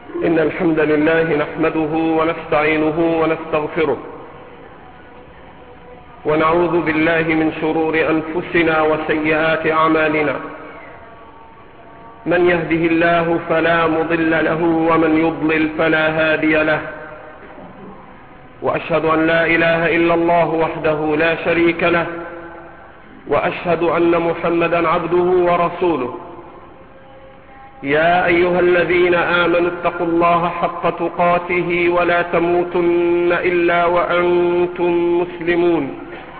إن الحمد لله نحمده ونستعينه ونستغفره، ونعوذ بالله من شرور أنفسنا وسيئات أعمالنا. من يهده الله فلا مضل له، ومن يضلل فلا هادي له. وأشهد أن لا إله إلا الله وحده لا شريك له، وأشهد أن محمدا عبده ورسوله. يا أيها الذين آمنوا اتقوا الله حق تقاته ولا تموتن إلا وأنتم مسلمون.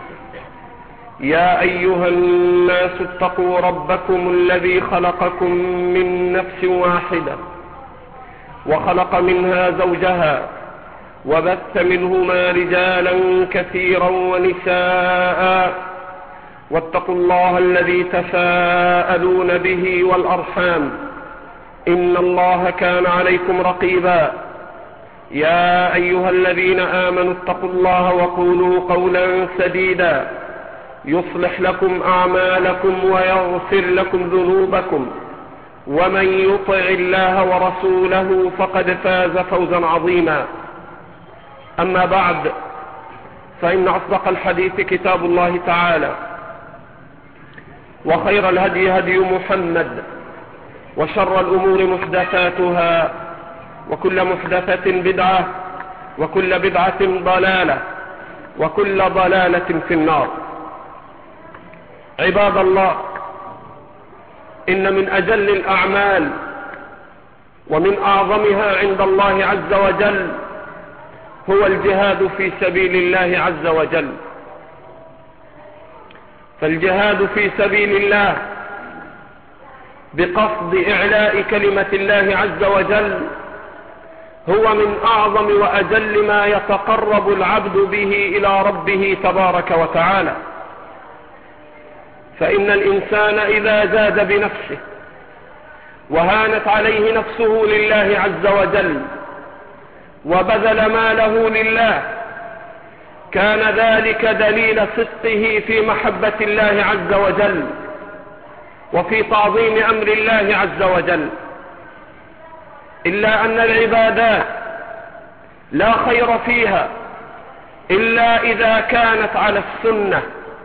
يا أيها الناس اتقوا ربكم الذي خلقكم من نفس واحدة، وخلق منها زوجها، وبث منهما رجالا كثيرا ونساء. واتقوا الله الذي تساءلون به والأرحام، إن الله كان عليكم رقيبا. يا أيها الذين آمنوا اتقوا الله وقولوا قولا سديدا يصلح لكم أعمالكم ويغفر لكم ذنوبكم، ومن يطع الله ورسوله فقد فاز فوزا عظيما. أما بعد، فإن أصدق الحديث كتاب الله تعالى، وخير الهدي هدي محمد، وشر الأمور محدثاتها، وكل محدثة بدعة، وكل بدعة ضلالة، وكل ضلالة في النار. عباد الله، إن من أجل الأعمال ومن أعظمها عند الله عز وجل هو الجهاد في سبيل الله عز وجل. فالجهاد في سبيل الله بقصد إعلاء كلمة الله عز وجل هو من أعظم وأجل ما يتقرب العبد به إلى ربه تبارك وتعالى. فإن الإنسان إذا زاد بنفسه وهانت عليه نفسه لله عز وجل وبذل ماله لله، كان ذلك دليل صدقه في محبة الله عز وجل وفي تعظيم أمر الله عز وجل. إلا أن العبادات لا خير فيها إلا إذا كانت على السنة.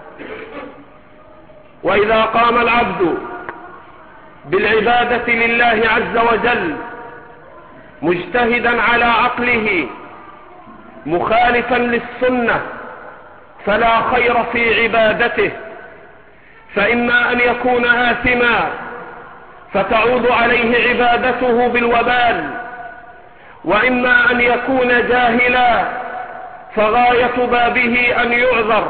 وإذا قام العبد بالعبادة لله عز وجل مجتهدا على عقله مخالفا للسنة فلا خير في عبادته، فإما أن يكون آثما فتعود عليه عبادته بالوبال، وإما أن يكون جاهلا فغاية بابه أن يعذر.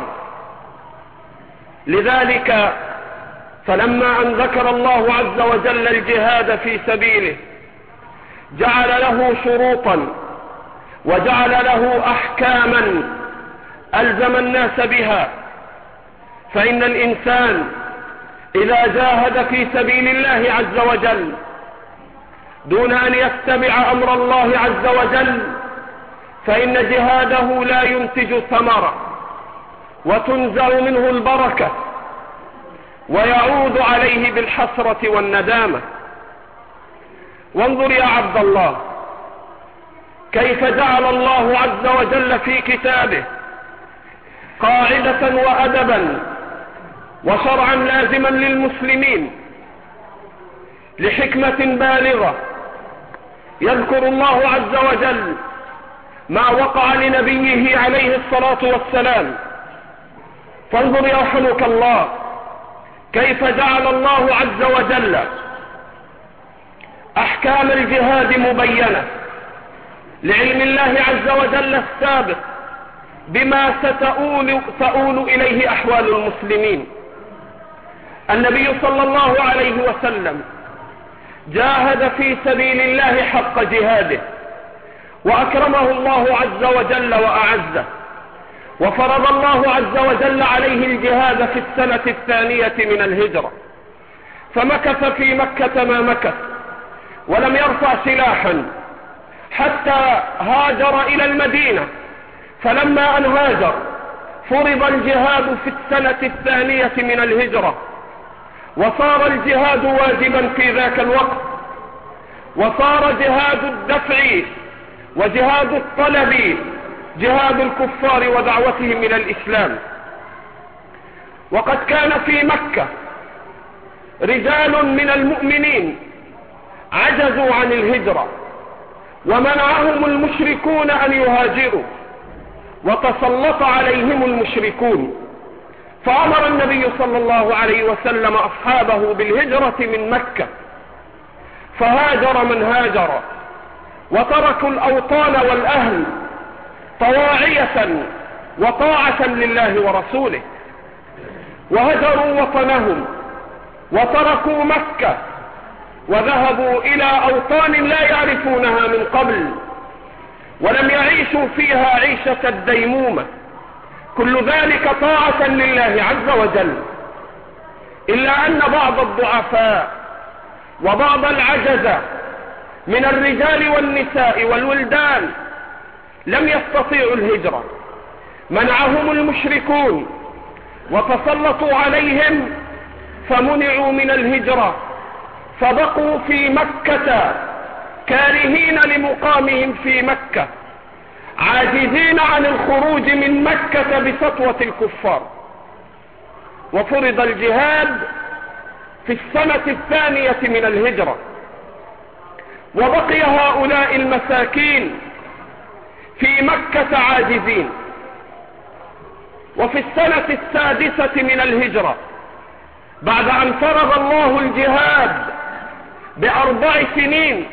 لذلك فلما أن ذكر الله عز وجل الجهاد في سبيله جعل له شروطا وجعل له أحكاما ألزم الناس بها. فإن الإنسان إذا جاهد في سبيل الله عز وجل دون أن يتبع أمر الله عز وجل فإن جهاده لا ينتج ثمرة، وتنزع منه البركة، ويعود عليه بالحسرة والندامة. وانظر يا عبد الله كيف جعل الله عز وجل في كتابه قاعدة وأدبا وشرعا لازما للمسلمين لحكمة بالغة. يذكر الله عز وجل ما وقع لنبيه عليه الصلاة والسلام. فانظر يرحمك الله كيف جعل الله عز وجل أحكام الجهاد مبينة لعلم الله عز وجل السابق بما ستؤول إليه أحوال المسلمين. النبي صلى الله عليه وسلم جاهد في سبيل الله حق جهاده، وأكرمه الله عز وجل وأعزه، وفرض الله عز وجل عليه الجهاد في السنة الثانية من الهجرة، فمكث في مكة ما مكث ولم يرفع سلاحا حتى هاجر إلى المدينة. فلما أن هاجر فرض الجهاد في السنة الثانية من الهجرة، وصار الجهاد واجبا في ذاك الوقت. وصار جهاد الدفع وجهاد الطلب جهاد الكفار ودعوتهم إلى الإسلام. وقد كان في مكة رجال من المؤمنين عجزوا عن الهجرة ومنعهم المشركون أن يهاجروا، وتسلط عليهم المشركون، فأمر النبي صلى الله عليه وسلم أصحابه بالهجرة من مكة، فهاجر من هاجر وتركوا الأوطان والأهل طواعية وطاعة لله ورسوله، وهجروا وطنهم وتركوا مكة وذهبوا إلى أوطان لا يعرفونها من قبل ولم يعيشوا فيها عيشة الديمومة، كل ذلك طاعة لله عز وجل، إلا أن بعض الضعفاء وبعض العجزة من الرجال والنساء والولدان لم يستطيعوا الهجرة، منعهم المشركون وتسلطوا عليهم فمنعوا من الهجرة، فبقوا في مكة كارهين لمقامهم في مكة، عاجزين عن الخروج من مكة بسطوة الكفار. وفرض الجهاد في السنة الثانية من الهجرة، وبقي هؤلاء المساكين في مكة عاجزين. وفي السنة السادسة من الهجرة بعد أن فرض الله الجهاد ب4 سنين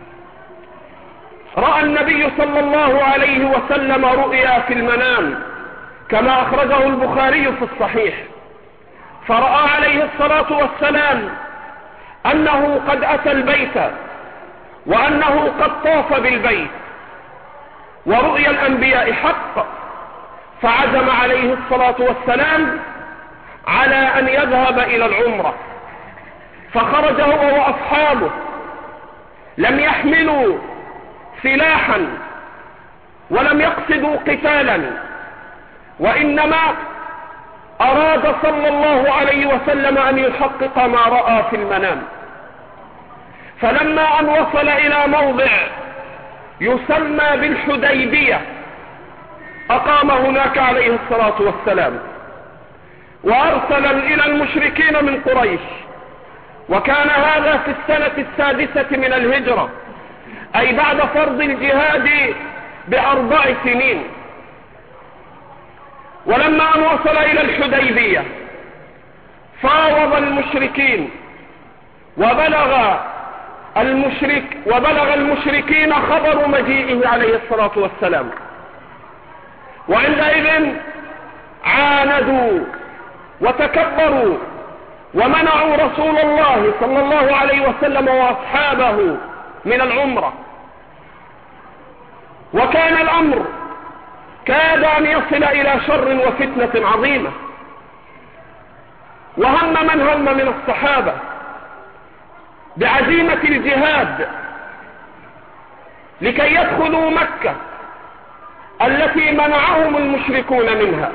رأى النبي صلى الله عليه وسلم رؤيا في المنام كما أخرجه البخاري في الصحيح، فرأى عليه الصلاة والسلام أنه قد أتى البيت وأنه قد طاف بالبيت، ورؤيا الأنبياء حق، فعزم عليه الصلاة والسلام على أن يذهب إلى العمرة، فخرج هو وأصحابه، لم يحملوا سلاحا ولم يقصدوا قتالا، وإنما أراد صلى الله عليه وسلم أن يحقق ما رأى في المنام. فلما أن وصل إلى موضع يسمى بالحديبية أقام هناك عليه الصلاة والسلام، وأرسل إلى المشركين من قريش، وكان هذا في السنة السادسة من الهجرة، أي بعد فرض الجهاد ب4 سنين. ولما أن وصل إلى الحديبية فاوض المشركين، وبلغ المشركين خبر مجيئه عليه الصلاة والسلام، وعندئذ عاندوا وتكبروا ومنعوا رسول الله صلى الله عليه وسلم وأصحابه من العمرة، وكان الأمر كاد أن يصل إلى شر وفتنة عظيمة. وهم من هم من الصحابة بعزيمة الجهاد لكي يدخلوا مكة التي منعهم المشركون منها،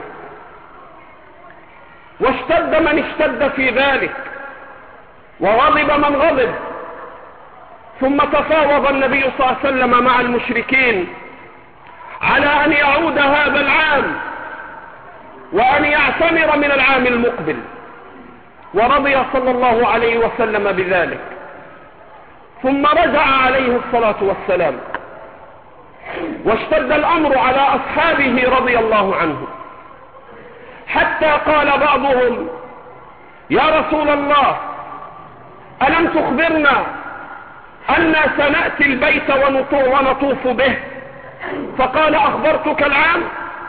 واشتد من اشتد في ذلك وغضب من غضب. ثم تفاوض النبي صلى الله عليه وسلم مع المشركين على أن يعود هذا العام وأن يعتمر من العام المقبل، ورضي صلى الله عليه وسلم بذلك. ثم رجع عليه الصلاة والسلام، واشتد الأمر على أصحابه رضي الله عنه، حتى قال بعضهم: يا رسول الله، ألم تخبرنا أننا سنأتي البيت ونطوف به؟ فقال: أخبرتك العام،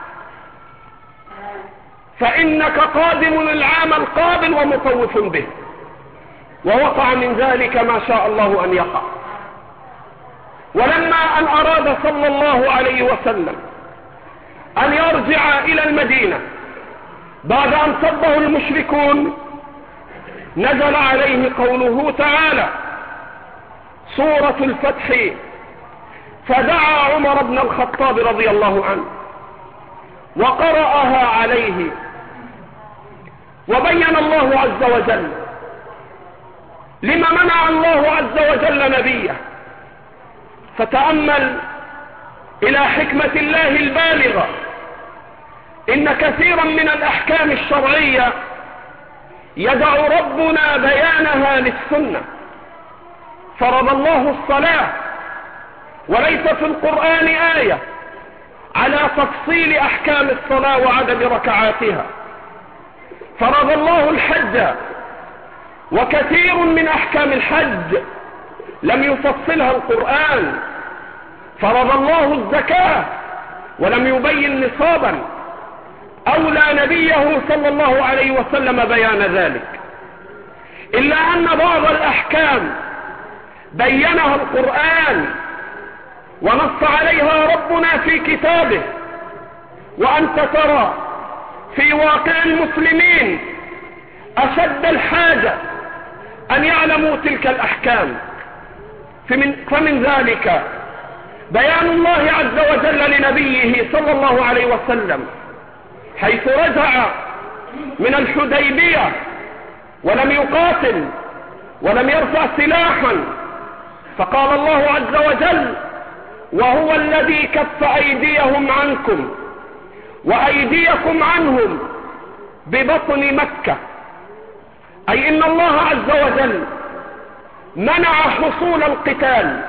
فإنك قادم العام القابل ومطوف به. ووقع من ذلك ما شاء الله أن يقع. ولما أن أراد صلى الله عليه وسلم أن يرجع إلى المدينة بعد أن صبه المشركون، نزل عليه قوله تعالى سورة الفتح: فدعا عمر بن الخطاب رضي الله عنه وقرأها عليه، وبين الله عز وجل لما منع الله عز وجل نبيه فتأمل إلى حكمة الله البالغة. إن كثيرا من الأحكام الشرعية يدع ربنا بيانها للسنة. فرض الله الصلاة وليس في القرآن آية على تفصيل أحكام الصلاة وعدد ركعاتها. فرض الله الحج وكثير من أحكام الحج لم يفصلها القرآن. فرض الله الزكاة ولم يبين نصابا، أولى نبيه صلى الله عليه وسلم بيان ذلك. إلا أن بعض الأحكام بينها القرآن ونص عليها ربنا في كتابه، وأنت ترى في واقع المسلمين أشد الحاجة أن يعلموا تلك الأحكام. فمن ذلك بيان الله عز وجل لنبيه صلى الله عليه وسلم حيث رجع من الحديبية ولم يقاتل ولم يرفع سلاحا، فقال الله عز وجل: وهو الذي كف أيديهم عنكم وأيديكم عنهم ببطن مكة. أي إن الله عز وجل منع حصول القتال،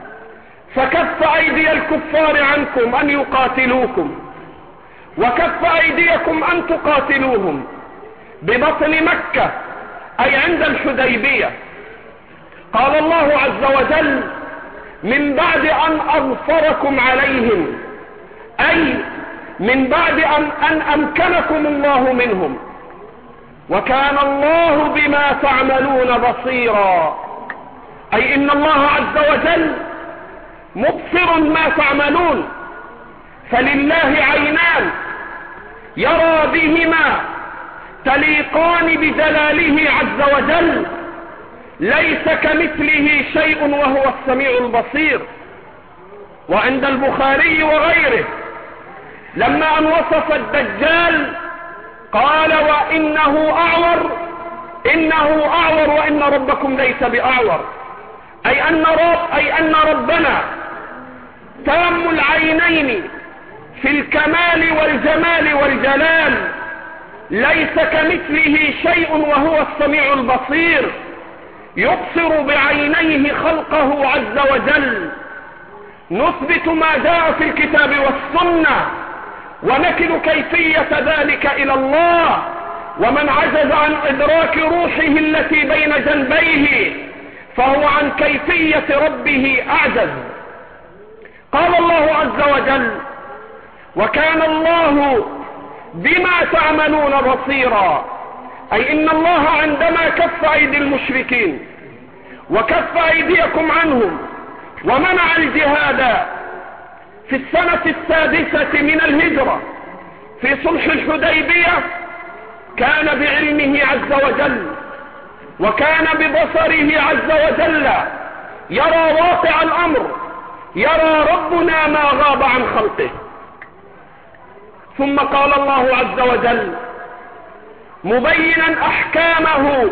فكف أيدي الكفار عنكم أن يقاتلوكم، وكف أيديكم أن تقاتلوهم ببطن مكة، أي عند الحديبية. قال الله عز وجل: من بعد أن أظفركم عليهم، أي من بعد أن أمكنكم الله منهم، وكان الله بما تعملون بصيرا. أي إن الله عز وجل مبصر ما تعملون، فلله عينان يرى بهما تليقان بجلاله عز وجل، ليس كمثله شيء وهو السميع البصير. وعند البخاري وغيره لما أن وصف الدجال قال: وإنه أعور، إنه أعور وإن ربكم ليس بأعور. أي أن ربنا تام العينين في الكمال والجمال والجلال، ليس كمثله شيء وهو السميع البصير، يبصر بعينيه خلقه عز وجل. نثبت ما جاء في الكتاب والسنة ونكل كيفية ذلك إلى الله، ومن عجز عن إدراك روحه التي بين جنبيه فهو عن كيفية ربه أعجز. قال الله عز وجل: وكان الله بما تعملون بصيرا. أي إن الله عندما كف أيدي المشركين وكف أيديكم عنهم ومنع الجهاد في السنة 6 من الهجرة في صلح الحديبية، كان بعلمه عز وجل وكان ببصره عز وجل يرى واقع الأمر، يرى ربنا ما غاب عن خلقه. ثم قال الله عز وجل مبينا أحكامه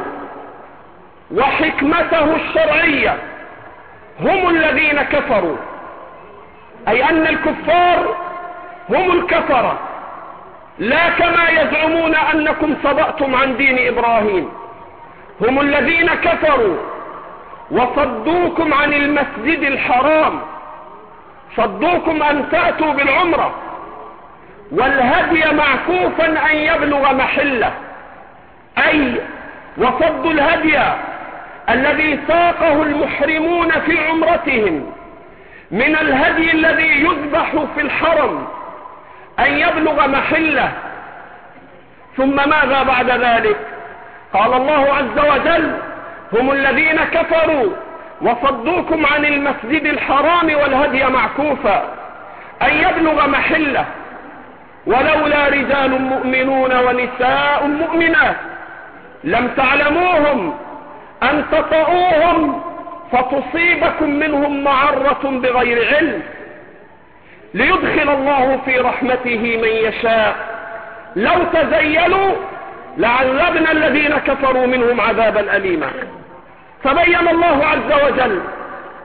وحكمته الشرعية: هم الذين كفروا. أي أن الكفار هم الكفرة، لا كما يزعمون أنكم صدأتم عن دين إبراهيم. هم الذين كفروا وصدوكم عن المسجد الحرام، صدوكم أن تأتوا بالعمرة، والهدي معكوفا أن يبلغ محله. أي وصدوا الهدي الذي ساقه المحرمون في عمرتهم من الهدي الذي يذبح في الحرم أن يبلغ محله. ثم ماذا بعد ذلك؟ قال الله عز وجل: هم الذين كفروا وصدوكم عن المسجد الحرام والهدي معكوفا أن يبلغ محله، ولولا رجال مؤمنون ونساء مؤمنات لم تعلموهم أن تطؤوهم فتصيبكم منهم معرة بغير علم، ليدخل الله في رحمته من يشاء. لو تزيلوا لعذبنا الذين كفروا منهم عذابا أليما. فبين الله عز وجل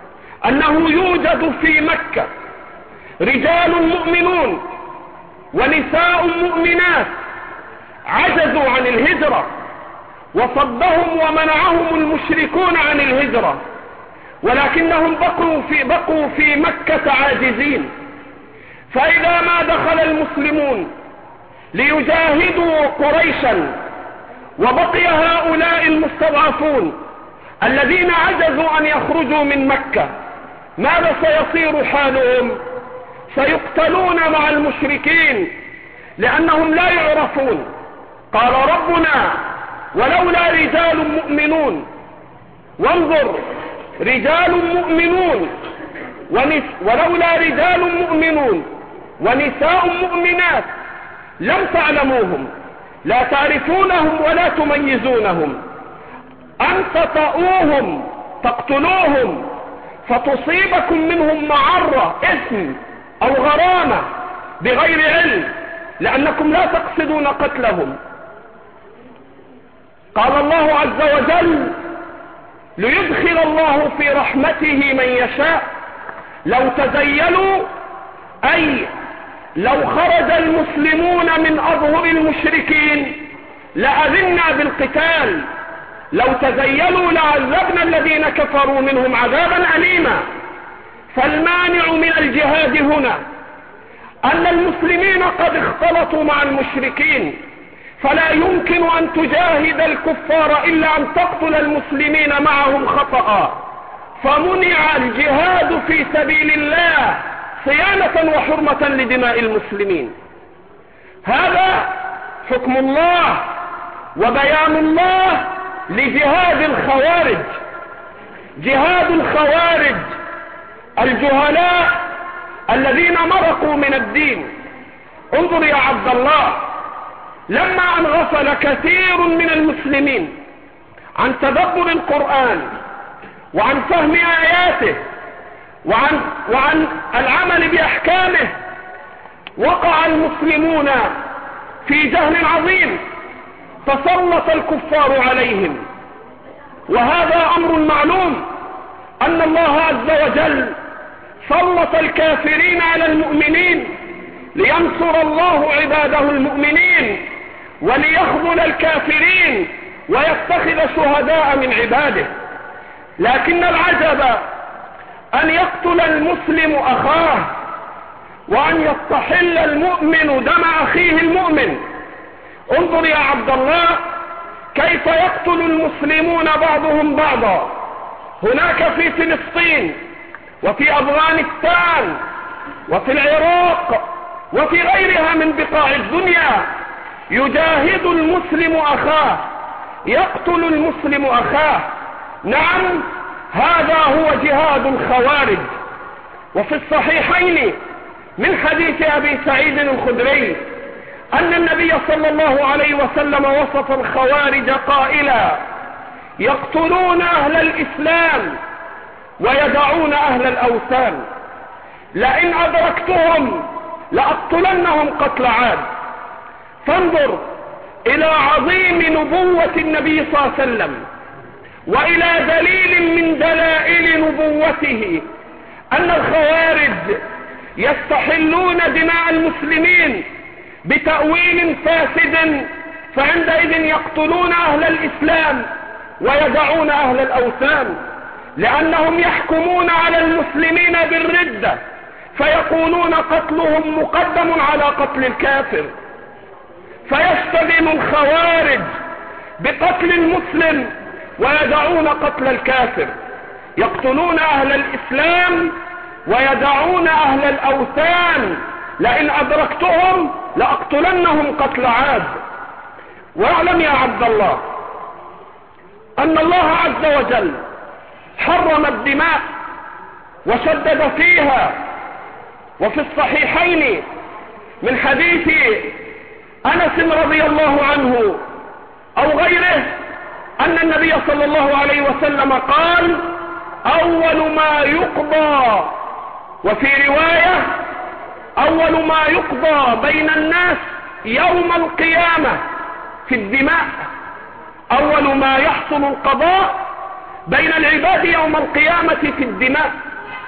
أنه يوجد في مكة رجال مؤمنون ونساء مؤمنات عجزوا عن الهجرة وصدهم ومنعهم المشركون عن الهجرة، ولكنهم بقوا في مكة عاجزين. فإذا ما دخل المسلمون ليجاهدوا قريشا وبقي هؤلاء المستضعفون الذين عجزوا أن يخرجوا من مكة، ماذا سيصير حالهم؟ سيقتلون مع المشركين لأنهم لا يعرفون. قال ربنا ولولا رجال مؤمنون، وانظر رجال مؤمنون ولولا رجال مؤمنون ونساء مؤمنات لم تعلموهم لا تعرفونهم ولا تميزونهم أن تطؤوهم تقتلوهم فتصيبكم منهم معرة إثم أو غرامة بغير علم لأنكم لا تقصدون قتلهم. قال الله عز وجل ليدخل الله في رحمته من يشاء. لو تزيلوا أي لو خرج المسلمون من أظهر المشركين لأذنا بالقتال، لو تزيلوا لعذبنا الذين كفروا منهم عذابا أليما. فالمانع من الجهاد هنا أن المسلمين قد اختلطوا مع المشركين، فلا يمكن أن تجاهد الكفار إلا أن تقتل المسلمين معهم خطأ، فمنع الجهاد في سبيل الله صيانة وحرمة لدماء المسلمين. هذا حكم الله وبيان الله لجهاد الخوارج. جهاد الخوارج الجهلاء الذين مرقوا من الدين. انظر يا عبد الله، لما أن غفل كثير من المسلمين عن تدبر القرآن وعن فهم آياته وعن العمل بأحكامه، وقع المسلمون في جهل عظيم تسلط الكفار عليهم. وهذا أمر معلوم أن الله عز وجل سلط الكافرين على المؤمنين لينصر الله عباده المؤمنين وليخذل الكافرين ويتخذ شهداء من عباده. لكن العجب أن يقتل المسلم أخاه وأن يستحل المؤمن دم أخيه المؤمن. انظر يا عبد الله كيف يقتل المسلمون بعضهم بعضا. هناك في فلسطين وفي أفغانستان وفي العراق وفي غيرها من بقاع الدنيا يجاهد المسلم أخاه، يقتل المسلم أخاه. نعم، هذا هو جهاد الخوارج. وفي الصحيحين من حديث أبي سعيد الخدري أن النبي صلى الله عليه وسلم وصف الخوارج قائلا: يقتلون أهل الإسلام ويدعون أهل الأوثان، لئن أدركتهم لأقتلنهم قتل عاد. فانظر إلى عظيم نبوة النبي صلى الله عليه وسلم وإلى دليل من دلائل نبوته أن الخوارج يستحلون دماء المسلمين بتأويل فاسد، فعندئذ يقتلون أهل الإسلام ويدعون أهل الأوثان، لأنهم يحكمون على المسلمين بالردة فيقولون قتلهم مقدم على قتل الكافر، فيستلم الخوارج بقتل المسلم ويدعون قتل الكافر. يقتلون أهل الإسلام ويدعون أهل الأوثان، لئن أدركتهم لأقتلنهم قتل عاد. واعلم يا عبد الله أن الله عز وجل حرم الدماء وشدد فيها. وفي الصحيحين من حديث أنس رضي الله عنه أو غيره أن النبي صلى الله عليه وسلم قال: أول ما يقضى، وفي رواية أول ما يقضى بين الناس يوم القيامة في الدماء. أول ما يحصل القضاء بين العباد يوم القيامة في الدماء.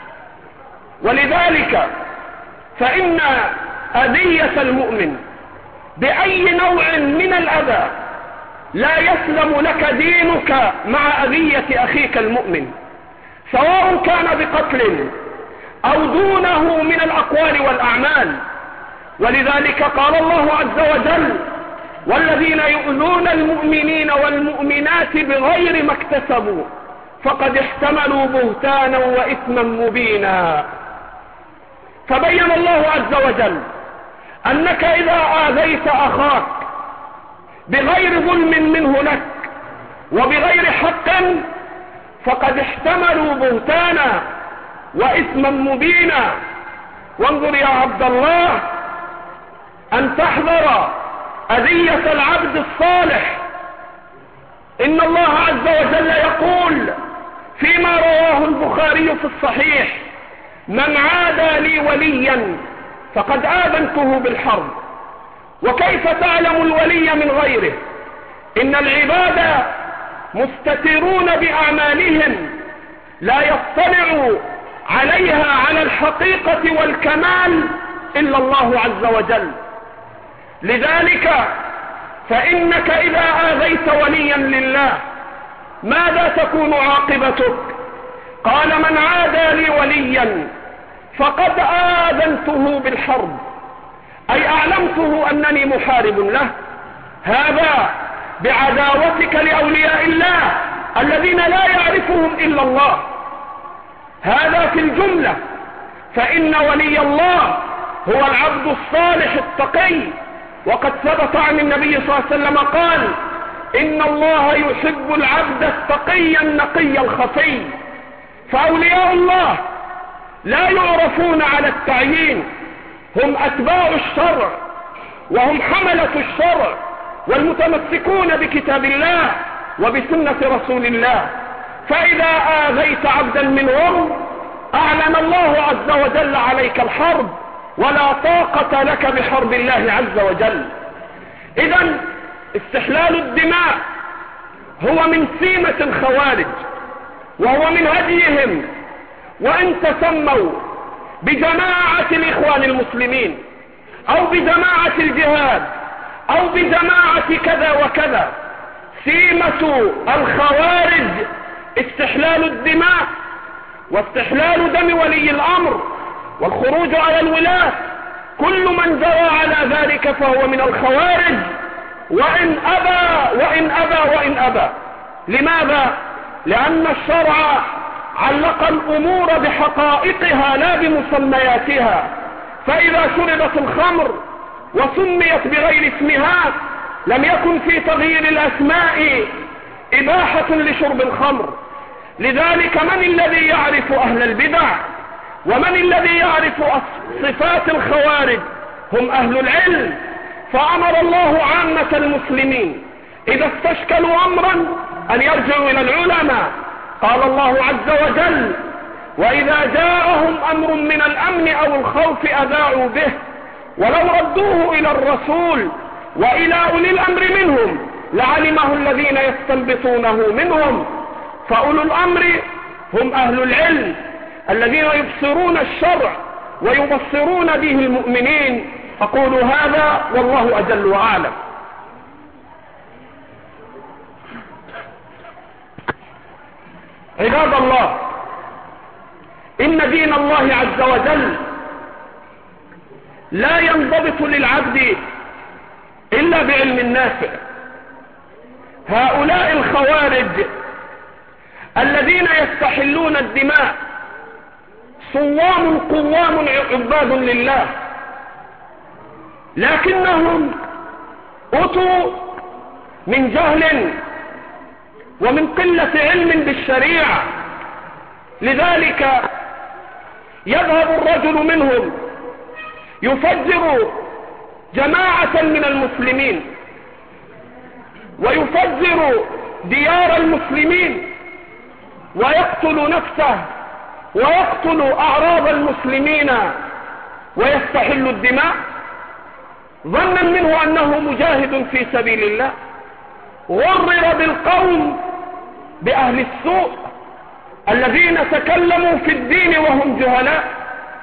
ولذلك فإن أذية المؤمن بأي نوع من الأذى لا يسلم لك دينك مع أذية أخيك المؤمن، سواء كان بقتل أو دونه من الأقوال والأعمال. ولذلك قال الله عز وجل: والذين يؤذون المؤمنين والمؤمنات بغير ما اكتسبوا فقد احتملوا بهتانا وإثما مبينا. فبين الله عز وجل أنك إذا آذيت أخاك بغير ظلم منه لك وبغير حق فقد احتملوا بهتانا وإثما مبينا. وانظر يا عبد الله أن تحذر أذية العبد الصالح. إن الله عز وجل يقول فيما رواه البخاري في الصحيح: من عادى لي وليا فقد آذنته بالحرب. وكيف تعلم الولي من غيره؟ إن العباد مستترون بأعمالهم لا يطلع عليها على الحقيقة والكمال إلا الله عز وجل. لذلك فإنك إذا آذيت وليا لله ماذا تكون عاقبتك؟ قال: من عادى لي وليا فقد آذنته بالحرب، أي أعلمته أنني محارب له. هذا بعداوتك لأولياء الله الذين لا يعرفهم إلا الله. هذا في الجملة. فإن ولي الله هو العبد الصالح التقي، وقد ثبت عن النبي صلى الله عليه وسلم قال: إن الله يحب العبد التقي النقي الخفي. فأولياء الله لا يعرفون على التعيين، هم أتباع الشرع وهم حملة الشرع والمتمسكون بكتاب الله وبسنة رسول الله. فإذا آذيت عبدا منهم أعلن الله عز وجل عليك الحرب، ولا طاقة لك بحرب الله عز وجل. إذن استحلال الدماء هو من سيمة الخوارج وهو من هديهم، وإن تسموا بجماعة الإخوان المسلمين أو بجماعة الجهاد أو بجماعة كذا وكذا، سيمة الخوارج استحلال الدماء واستحلال دم ولي الأمر والخروج على الولاة. كل من جرى على ذلك فهو من الخوارج، وإن أبى. لماذا؟ لأن الشرع علق الأمور بحقائقها لا بمسمياتها. فإذا شربت الخمر وسميت بغير اسمها لم يكن في تغيير الأسماء إباحة لشرب الخمر. لذلك من الذي يعرف أهل البدع ومن الذي يعرف صفات الخوارج؟ هم أهل العلم. فأمر الله عامة المسلمين إذا استشكلوا أمرا أن يرجعوا إلى العلماء. قال الله عز وجل: وإذا جاءهم أمر من الأمن أو الخوف أذاعوا به ولو ردوه إلى الرسول وإلى أولي الأمر منهم لعلمه الذين يستنبطونه منهم. فأولو الأمر هم أهل العلم الذين يبصرون الشرع ويبصرون به المؤمنين. أقول هذا والله أجل وأعلم. عباد الله، إن دين الله عز وجل لا ينضبط للعبد إلا بعلم نافع. هؤلاء الخوارج الذين يستحلون الدماء صوام قوام عباد لله، لكنهم أتوا من جهل ومن قلة علم بالشريعة. لذلك يذهب الرجل منهم يفجر جماعة من المسلمين ويفجر ديار المسلمين ويقتل نفسه ويقتل أعراض المسلمين ويستحل الدماء ظنا منه أنه مجاهد في سبيل الله. غرر بالقوم بأهل السوء الذين تكلموا في الدين وهم جهلاء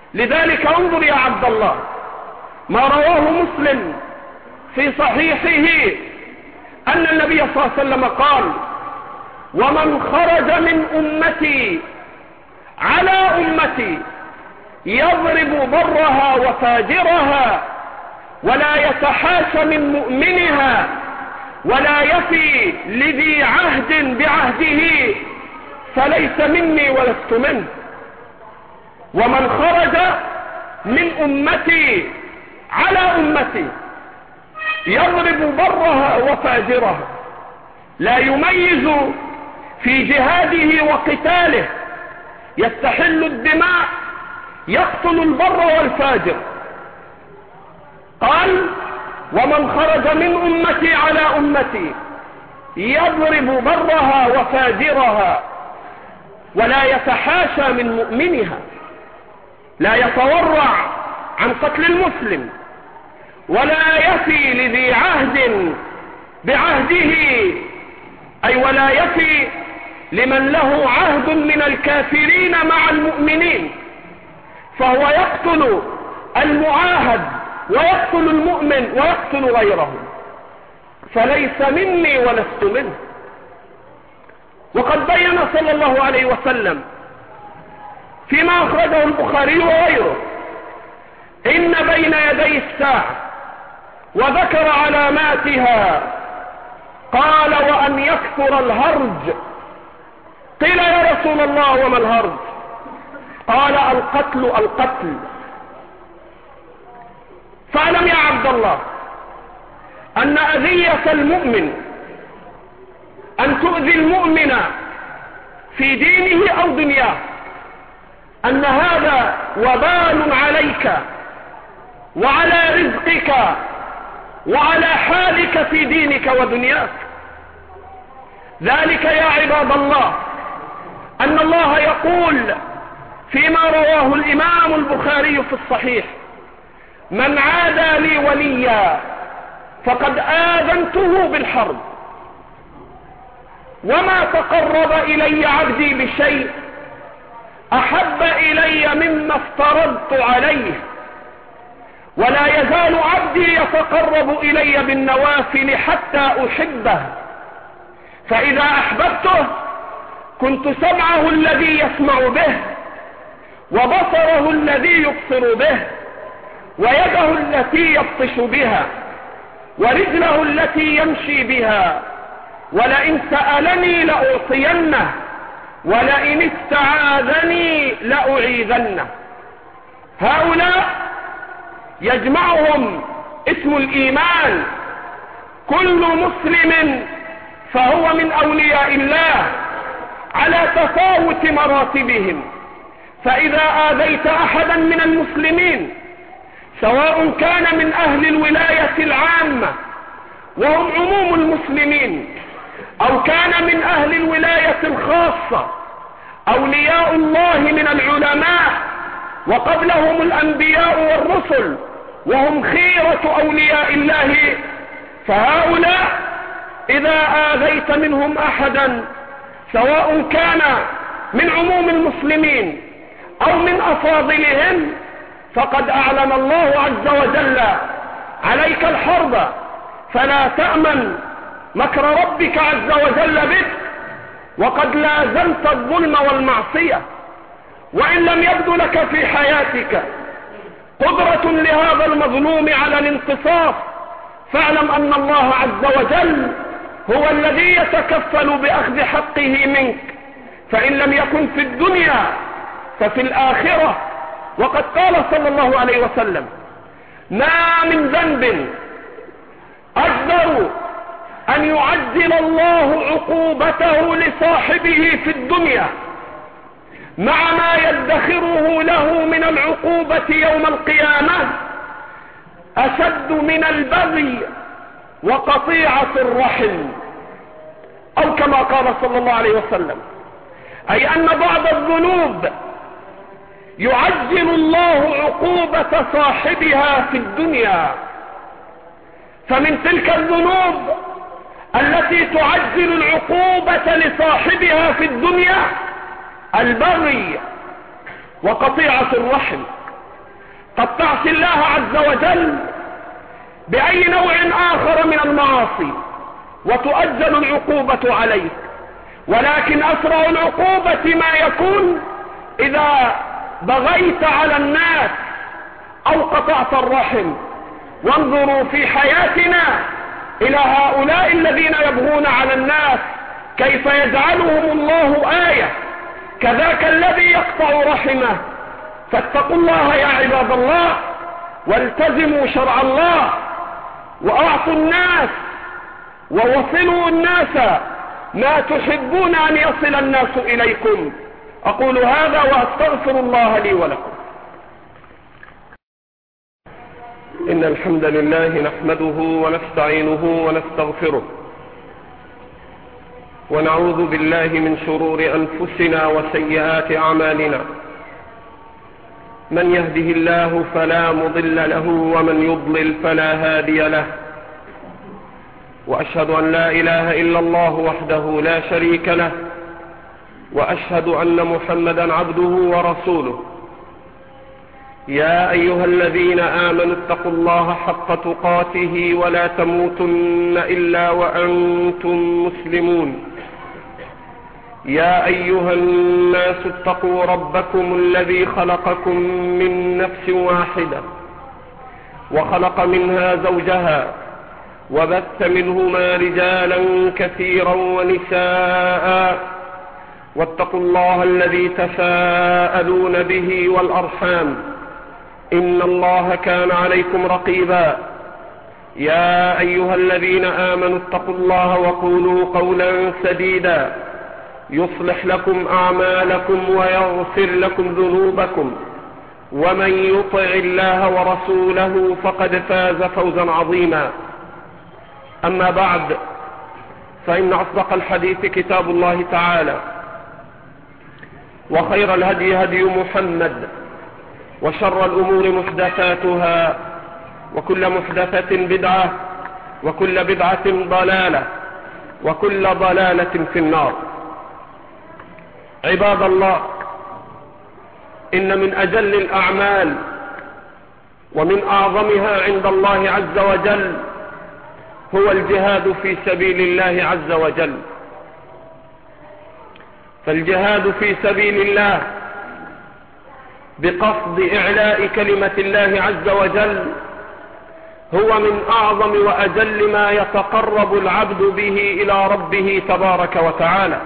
لذلك انظر يا عبد الله ما رواه مسلم في صحيحه أن النبي صلى الله عليه وسلم قال: ومن خرج من أمتي على أمتي يضرب برها وفاجرها ولا يتحاش من مؤمنها ولا يفي لذي عهد بعهده فليس مني ولست منه. ومن خرج من أمتي على أمتي يضرب برها وفاجرها، لا يميز في جهاده وقتاله، يستحل الدماء، يقتل البر والفاجر. قال: ومن خرج من أمتي على أمتي يضرب برها وفاجرها ولا يتحاشى من مؤمنها، لا يتورع عن قتل المسلم ولا يفي لذي عهد بعهده، أي ولا يفي لمن له عهد من الكافرين مع المؤمنين، فهو يقتل المعاهد ويقتل المؤمن ويقتل غيره، فليس مني ولست منه. وقد بين صلى الله عليه وسلم فيما أخرجه البخاري وغيره إن بين يدي الساعة وذكر علاماتها، قال: وأن يكثر الهرج. قيل: يا رسول الله وما الهرج؟ قال: القتل. فاعلم يا عبد الله أن أذية المؤمن، أن تؤذي المؤمن في دينه أو دنياه، أن هذا وبال عليك وعلى رزقك وعلى حالك في دينك ودنياك. ذلك يا عباد الله أن الله يقول فيما رواه الإمام البخاري في الصحيح: من عادى لي وليا فقد آذنته بالحرب، وما تقرب إلي عبدي بشيء أحب إلي مما افترضت عليه، ولا يزال عبدي يتقرب إلي بالنوافل حتى أحبه، فإذا أحببته كنت سمعه الذي يسمع به وبصره الذي يبصر به ويده التي يبطش بها ورجله التي يمشي بها، ولئن سألني لأعطينه ولئن استعاذني لأعيذنه. هؤلاء يجمعهم اسم الإيمان، كل مسلم فهو من أولياء الله على تفاوت مراتبهم. فإذا آذيت أحدا من المسلمين سواء كان من أهل الولاية العامة وهم عموم المسلمين أو كان من أهل الولاية الخاصة أولياء الله من العلماء وقبلهم الأنبياء والرسل وهم خيرة أولياء الله، فهؤلاء إذا آذيت منهم أحدا سواء كان من عموم المسلمين أو من أفاضلهم فقد أعلن الله عز وجل عليك الحرب، فلا تأمن مكر ربك عز وجل بك وقد لازمت الظلم والمعصية. وإن لم يبدو لك في حياتك قدرة لهذا المظلوم على الانتصاف فاعلم أن الله عز وجل هو الذي يتكفل بأخذ حقه منك، فإن لم يكن في الدنيا ففي الآخرة. وقد قال صلى الله عليه وسلم: ما من ذنب أجدر أن يعجل الله عقوبته لصاحبه في الدنيا مع ما يدخره له من العقوبة يوم القيامة أشد من البغي وقطيعة الرحم، أو كما قال صلى الله عليه وسلم، أي أن بعض الذنوب يعجل الله عقوبة صاحبها في الدنيا. فمن تلك الذنوب التي تعجل العقوبة لصاحبها في الدنيا البغي وقطيعة الرحم. قد تعصي الله عز وجل بأي نوع آخر من المعاصي وتؤجل العقوبة عليك، ولكن أسرع العقوبة ما يكون إذا بغيت على الناس أو قطعت الرحم. وانظروا في حياتنا إلى هؤلاء الذين يبغون على الناس كيف يجعلهم الله آية، كذاك الذي يقطع رحمه. فاتقوا الله يا عباد الله، والتزموا شرع الله، وأعطوا الناس ووصلوا الناس ما تحبون أن يصل الناس إليكم. أقول هذا وأستغفر الله لي ولكم. إن الحمد لله نحمده ونستعينه ونستغفره، ونعوذ بالله من شرور أنفسنا وسيئات أعمالنا. من يهده الله فلا مضل له، ومن يضلل فلا هادي له. وأشهد أن لا إله إلا الله وحده لا شريك له، وأشهد أن محمدا عبده ورسوله. يا أيها الذين آمنوا اتقوا الله حق تقاته ولا تموتن إلا وأنتم مسلمون. يا أيها الناس اتقوا ربكم الذي خلقكم من نفس واحدة، وخلق منها زوجها، وبث منهما رجالا كثيرا ونساء. واتقوا الله الذي تساءلون به والأرحام، إن الله كان عليكم رقيبا. يا أيها الذين آمنوا اتقوا الله وقولوا قولا سديدا يصلح لكم أعمالكم ويغفر لكم ذنوبكم، ومن يطع الله ورسوله فقد فاز فوزا عظيما. أما بعد، فإن أصدق الحديث كتاب الله تعالى، وخير الهدي هدي محمد، وشر الأمور محدثاتها، وكل محدثة بدعة، وكل بدعة ضلالة، وكل ضلالة في النار. عباد الله، إن من أجل الأعمال ومن أعظمها عند الله عز وجل هو الجهاد في سبيل الله عز وجل. فالجهاد في سبيل الله بقصد إعلاء كلمة الله عز وجل هو من أعظم وأجل ما يتقرب العبد به إلى ربه تبارك وتعالى.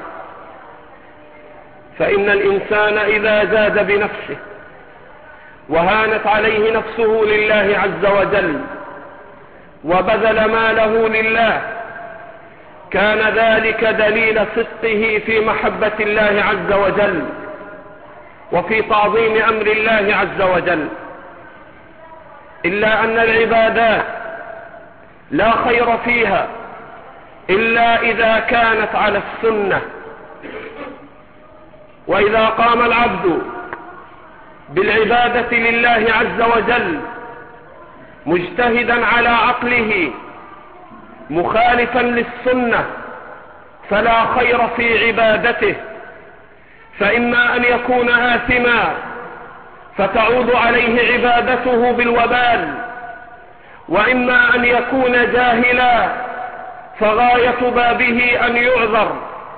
فإن الإنسان إذا زاد بنفسه وهانت عليه نفسه لله عز وجل وبذل ماله لله، كان ذلك دليل صدقه في محبة الله عز وجل وفي تعظيم أمر الله عز وجل. إلا أن العبادات لا خير فيها إلا إذا كانت على السنة. وإذا قام العبد بالعبادة لله عز وجل مجتهدا على عقله مخالفا للسنة فلا خير في عبادته، فإما أن يكون آثما فتعود عليه عبادته بالوبال، وإما أن يكون جاهلا فغاية بابه أن يعذر.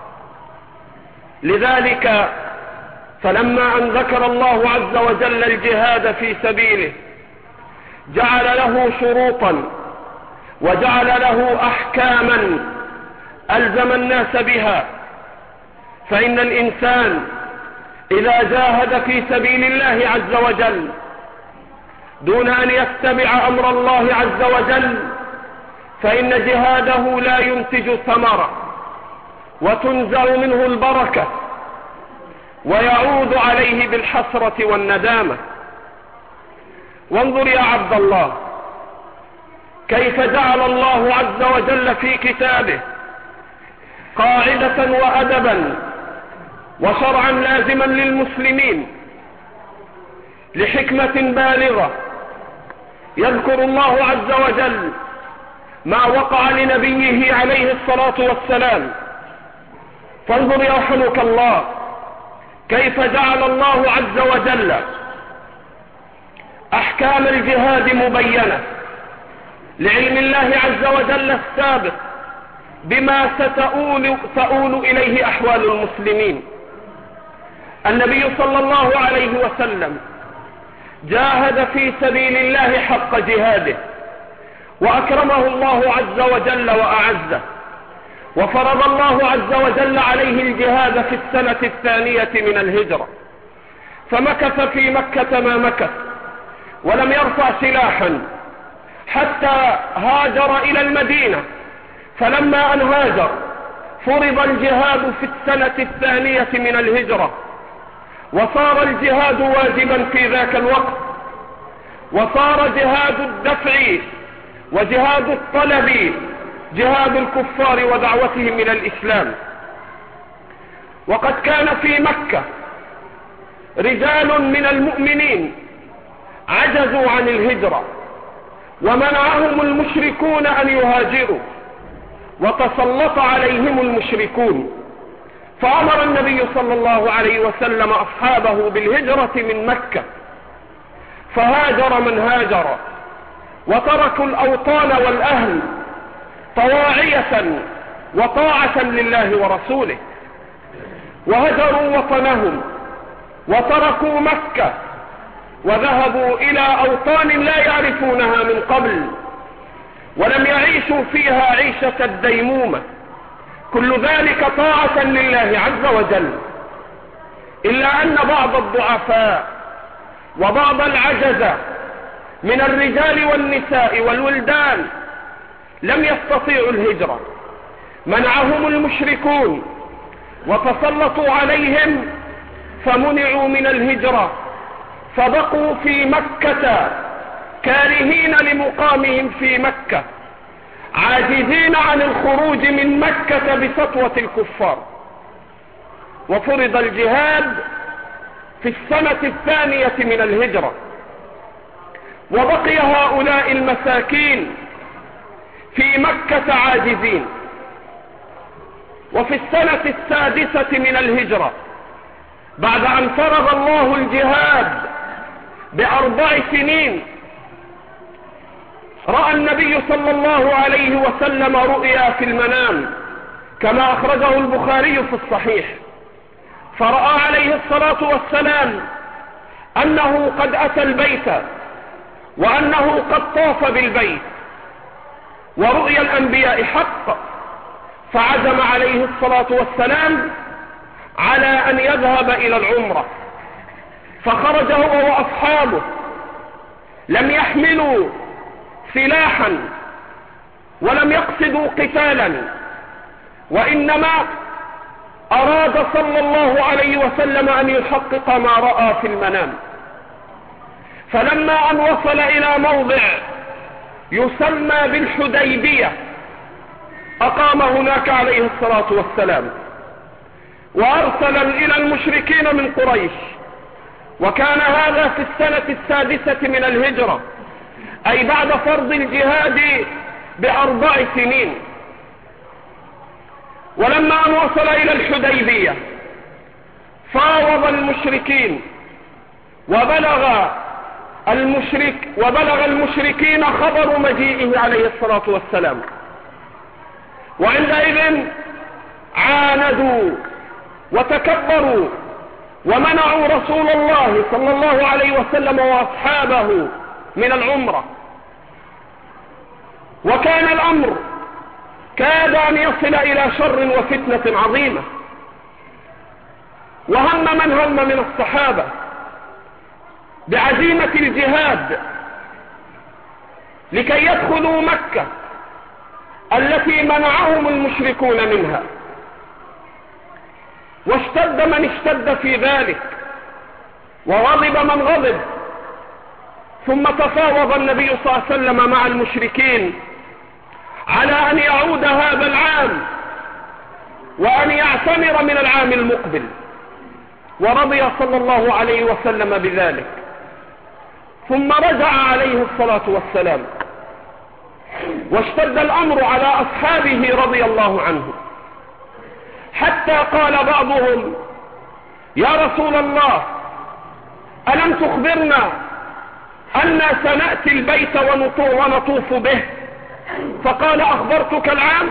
لذلك فلما أن ذكر الله عز وجل الجهاد في سبيله جعل له شروطا وجعل له أحكاما ألزم الناس بها. فإن الإنسان إذا جاهد في سبيل الله عز وجل دون أن يتبع أمر الله عز وجل فإن جهاده لا ينتج ثمرة وتنزع منه البركة ويعود عليه بالحسرة والندامة. وانظر يا عبد الله كيف جعل الله عز وجل في كتابه قاعدة وأدبا وشرعا لازما للمسلمين لحكمة بالغة. يذكر الله عز وجل ما وقع لنبيه عليه الصلاة والسلام. فانظر يرحمك الله كيف جعل الله عز وجل أحكام الجهاد مبينة لعلم الله عز وجل السابق بما ستؤول إليه أحوال المسلمين. النبي صلى الله عليه وسلم جاهد في سبيل الله حق جهاده، وأكرمه الله عز وجل وأعزه، وفرض الله عز وجل عليه الجهاد في السنة الثانية من الهجرة، فمكث في مكة ما مكث ولم يرفع سلاحا حتى هاجر إلى المدينة. فلما أن هاجر فرض الجهاد في السنة الثانية من الهجرة، وصار الجهاد واجبا في ذاك الوقت، وصار جهاد الدفع وجهاد الطلب جهاد الكفار ودعوتهم إلى الإسلام. وقد كان في مكة رجال من المؤمنين عجزوا عن الهجرة، ومنعهم المشركون أن يهاجروا، وتسلط عليهم المشركون، فأمر النبي صلى الله عليه وسلم أصحابه بالهجرة من مكة، فهاجر من هاجر، وتركوا الأوطان والأهل طواعية وطاعة لله ورسوله، وهجروا وطنهم وتركوا مكة وذهبوا إلى أوطان لا يعرفونها من قبل، ولم يعيشوا فيها عيشة الديمومة، كل ذلك طاعة لله عز وجل. إلا أن بعض الضعفاء وبعض العجزة من الرجال والنساء والولدان لم يستطيعوا الهجرة، منعهم المشركون وتسلطوا عليهم فمنعوا من الهجرة، فبقوا في مكة كارهين لمقامهم في مكة، عاجزين عن الخروج من مكة بسطوة الكفار. وفرض الجهاد في السنة الثانية من الهجرة، وبقي هؤلاء المساكين في مكة عاجزين. وفي السنة السادسة من الهجرة، بعد أن فرض الله الجهاد ب4 سنين، رأى النبي صلى الله عليه وسلم رؤيا في المنام كما أخرجه البخاري في الصحيح، فرأى عليه الصلاة والسلام أنه قد أتى البيت وأنه قد طاف بالبيت، ورؤيا الأنبياء حق، فعزم عليه الصلاة والسلام على أن يذهب إلى العمرة، فخرج هو وأصحابه، لم يحملوا سلاحا ولم يقصدوا قتالا، وإنما أراد صلى الله عليه وسلم أن يحقق ما رأى في المنام. فلما أن وصل إلى موضع يسمى بالحديبية أقام هناك عليه الصلاة والسلام، وأرسل إلى المشركين من قريش، وكان هذا في السنة السادسة من الهجرة، أي بعد فرض الجهاد ب4 سنين. ولما أن وصل إلى الحديبية فاوض المشركين، وبلغ المشركين خبر مجيئه عليه الصلاة والسلام، وعندئذ عاندوا وتكبروا ومنعوا رسول الله صلى الله عليه وسلم وأصحابه من العمرة، وكان الأمر كاد أن يصل إلى شر وفتنة عظيمة. وهم من هم من الصحابة بعزيمة الجهاد لكي يدخلوا مكة التي منعهم المشركون منها، واشتد من اشتد في ذلك، وغضب من غضب. ثم تفاوض النبي صلى الله عليه وسلم مع المشركين على أن يعود هذا العام وأن يعتمر من العام المقبل، ورضي صلى الله عليه وسلم بذلك. ثم رجع عليه الصلاة والسلام، واشتد الأمر على أصحابه رضي الله عنه، حتى قال 'يا رسول الله، ألم تخبرنا أنا سنأتي البيت ونطوف به، فقال أخبرتك العام،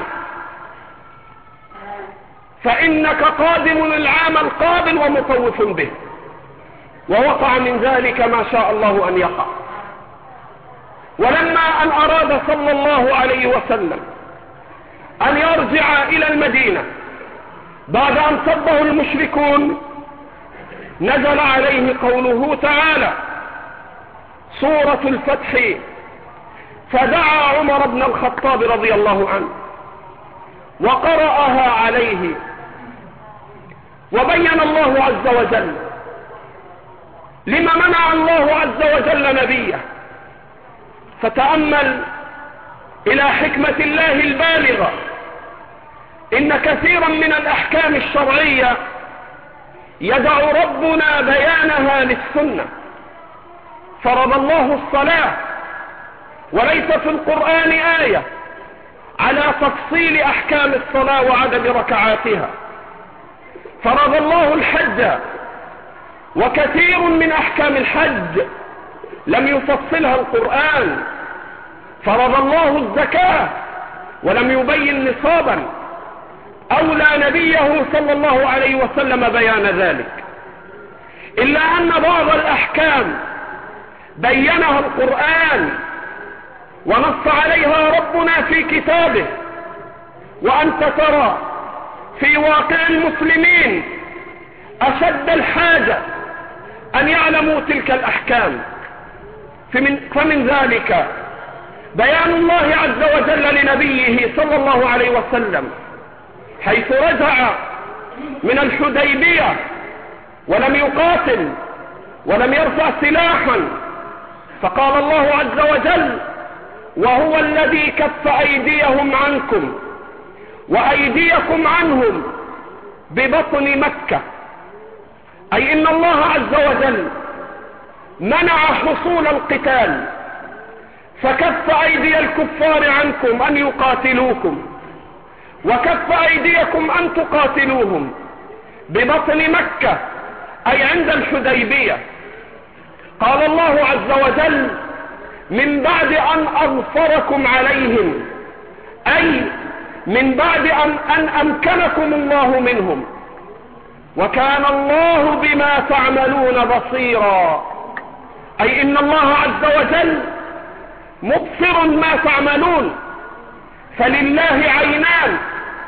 فإنك قادم العام القابل ومطوف به. ووقع من ذلك ما شاء الله أن يقع. ولما أن أراد صلى الله عليه وسلم أن يرجع إلى المدينة بعد أن صبه المشركون، نزل عليه قوله تعالى سورة الفتح: فدعا عمر بن الخطاب رضي الله عنه وقرأها عليه. وبين الله عز وجل لما منع الله عز وجل نبيه. فتأمل إلى حكمة الله البالغة، إن كثيرا من الأحكام الشرعية يدع ربنا بيانها للسنة. فرض الله الصلاة، وليس في القرآن آية على تفصيل أحكام الصلاة وعدد ركعاتها. فرض الله الحج، وكثير من أحكام الحج لم يفصلها القرآن. فرض الله الزكاة ولم يبين نصابا، أولى نبيه صلى الله عليه وسلم بيان ذلك. إلا أن بعض الأحكام بينها القرآن ونص عليها ربنا في كتابه، وأنت ترى في واقع المسلمين أشد الحاجة أن يعلموا تلك الأحكام. فمن ذلك بيان الله عز وجل لنبيه صلى الله عليه وسلم حيث رجع من الحديبية ولم يقاتل ولم يرفع سلاحا، فقال الله عز وجل: وهو الذي كف أيديهم عنكم وأيديكم عنهم ببطن مكة. أي إن الله عز وجل منع حصول القتال، فكف أيدي الكفار عنكم أن يقاتلوكم، وكف أيديكم أن تقاتلوهم ببطن مكة، أي عند الحديبية. قال الله عز وجل: من بعد أن أظفركم عليهم، أي من بعد أن أمكنكم الله منهم، وكان الله بما تعملون بصيرا. أي إن الله عز وجل مبصر ما تعملون، فلله عينان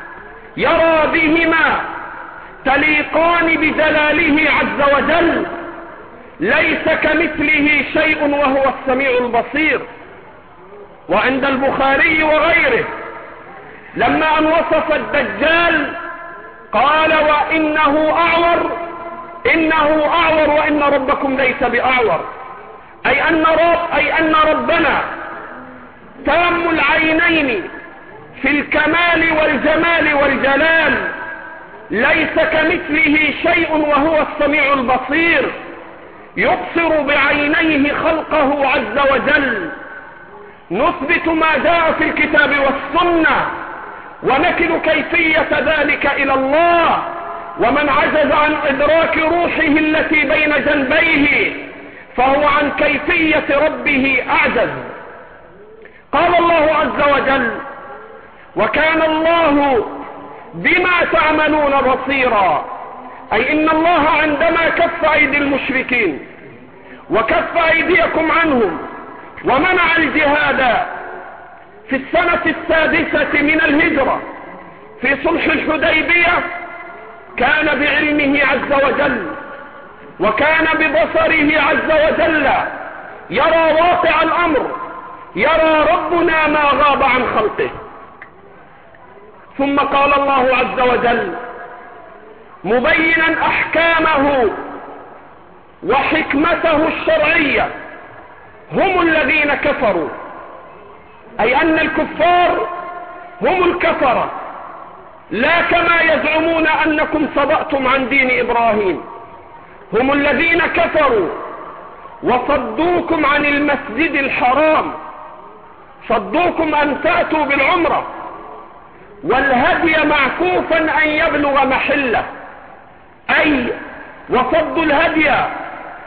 يرى بهما تليقان بجلاله عز وجل، ليس كمثله شيء وهو السميع البصير. وعند البخاري وغيره لما أن وصف الدجال قال: وإنه أعور، إنه أعور وإن ربكم ليس بأعور. أي أن ربنا تام العينين في الكمال والجمال والجلال، ليس كمثله شيء وهو السميع البصير، يبصر بعينيه خلقه عز وجل. نثبت ما جاء في الكتاب والسنة، ونكل كيفية ذلك إلى الله، ومن عجز عن إدراك روحه التي بين جنبيه فهو عن كيفية ربه أعجز. قال الله عز وجل: وكان الله بما تعملون بصيرا. أي إن الله عندما كف أيدي المشركين وكف أيديكم عنهم ومنع الجهاد في السنة 6 من الهجرة في صلح الحديبية، كان بعلمه عز وجل وكان ببصره عز وجل يرى واقع الأمر، يرى ربنا ما غاب عن خلقه. ثم قال الله عز وجل مبينا أحكامه وحكمته الشرعية: هم الذين كفروا. أي أن الكفار هم الكفرة، لا كما يزعمون أنكم صدأتم عن دين إبراهيم. هم الذين كفروا وصدوكم عن المسجد الحرام، صدوكم أن تأتوا بالعمرة، والهدي معكوفا أن يبلغ محله. أي وصدوا الهدي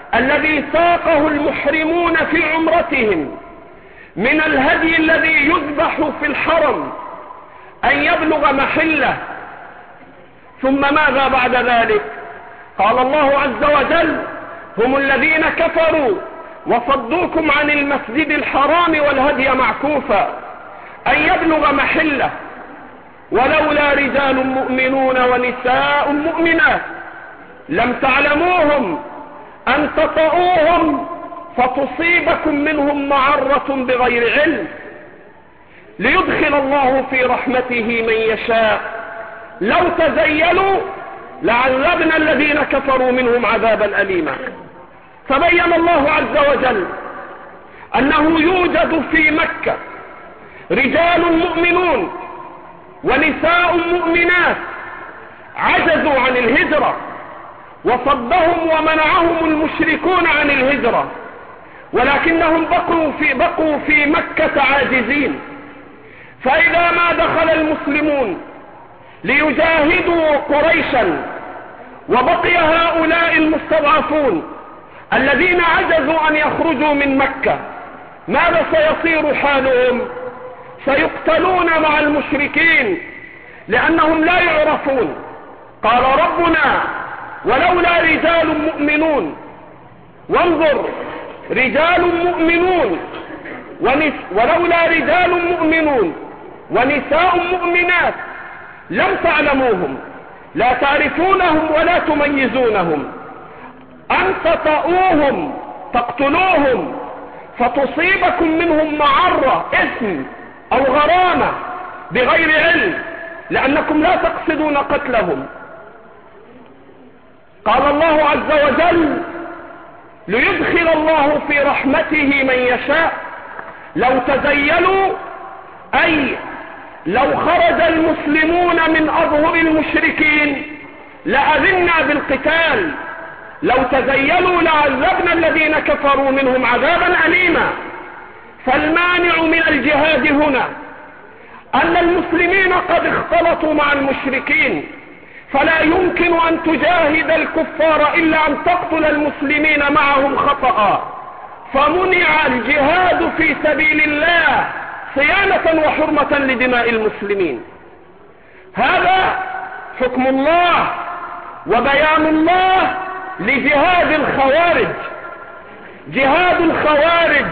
الذي ساقه المحرمون في عمرتهم من الهدي الذي يذبح في الحرم أن يبلغ محله. ثم ماذا بعد ذلك؟ قال الله عز وجل: هم الذين كفروا وصدوكم عن المسجد الحرام والهدي معكوفا أن يبلغ محله ولولا رجال مؤمنون ونساء مؤمنات لم تعلموهم أن تطؤوهم فتصيبكم منهم معرة بغير علم ليدخل الله في رحمته من يشاء لو تزيلوا لعذبنا الذين كفروا منهم عذابا أليما. فبين الله عز وجل أنه يوجد في مكة رجال مؤمنون ونساء مؤمنات عجزوا عن الهجرة وصدهم ومنعهم المشركون عن الهجرة، ولكنهم بقوا في مكة عاجزين. فإذا ما دخل المسلمون ليجاهدوا قريشا وبقي هؤلاء المستضعفون الذين عجزوا أن يخرجوا من مكة، ماذا سيصير حالهم؟ سيقتلون مع المشركين لأنهم لا يعرفون. قال ربنا: ولولا رجال مؤمنون. وانظر، رجال مؤمنون ولولا رجال مؤمنون ونساء مؤمنات لم تعلموهم، لا تعرفونهم ولا تميزونهم، أن تطؤوهم تقتلوهم فتصيبكم منهم معرة، إثم أو غرامة بغير علم، لأنكم لا تقصدون قتلهم. قال الله عز وجل: ليدخل الله في رحمته من يشاء. لو تزيلوا أي لو خرج المسلمون من أظهر المشركين لأذنا بالقتال، لو تزيلوا لعذبنا الذين كفروا منهم عذابا أليما. فالمانع من الجهاد هنا أن المسلمين قد اختلطوا مع المشركين، فلا يمكن أن تجاهد الكفار إلا أن تقتل المسلمين معهم خطأ، فمنع الجهاد في سبيل الله صيانة وحرمة لدماء المسلمين. هذا حكم الله وبيان الله لجهاد الخوارج. جهاد الخوارج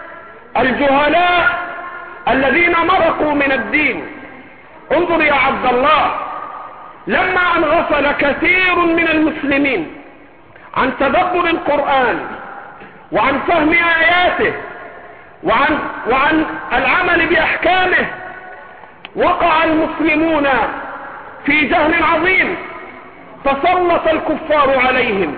الجهلاء الذين مرقوا من الدين. انظر يا عبد الله، لما أن غفل كثير من المسلمين عن تدبر القرآن وعن فهم آياته وعن العمل بأحكامه، وقع المسلمون في جهل عظيم، تسلط الكفار عليهم.